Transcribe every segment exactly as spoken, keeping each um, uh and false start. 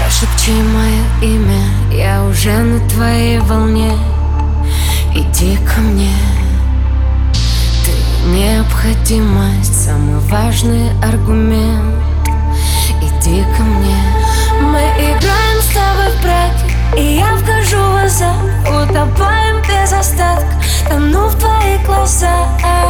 Шепчи мое имя, я уже на твоей волне. Иди ко мне. Ты необходимость, самый важный аргумент. Иди ко мне. Мы играем с тобой в браке, и я вхожу в азарт. Утопаем без остатка, тону в твоих глазах.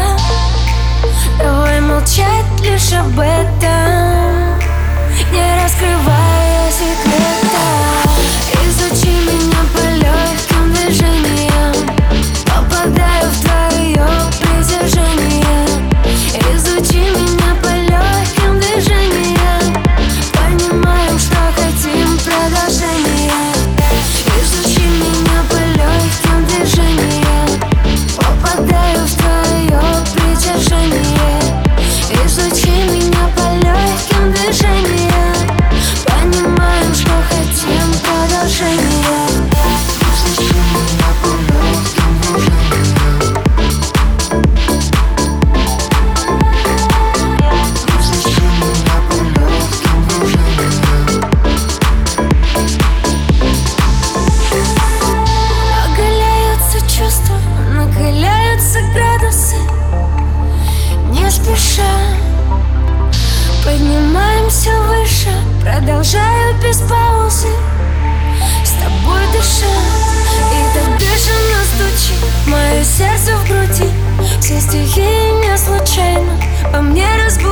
Давай молчать лишь об этом, не раскрывая секрета. Изучи меня по легким движениям, попадаю в твое притяжение. Изучи меня по легким движениям, понимаем, что хотим продолжения. Изучи меня по легким движениям, попадаю в твое притяжение. Изучи меня по легким движениям, понимаем, что хотим продолжения. Изучи меня по легким движениям. Изучи меня по легким движениям. Оголяются чувства, накаляются градусы. Не спеша поднимаемся выше, продолжаю без паузы с тобой дышать. И так бешено стучит мое сердце в груди. Все стихии не случайно по мне разбудили.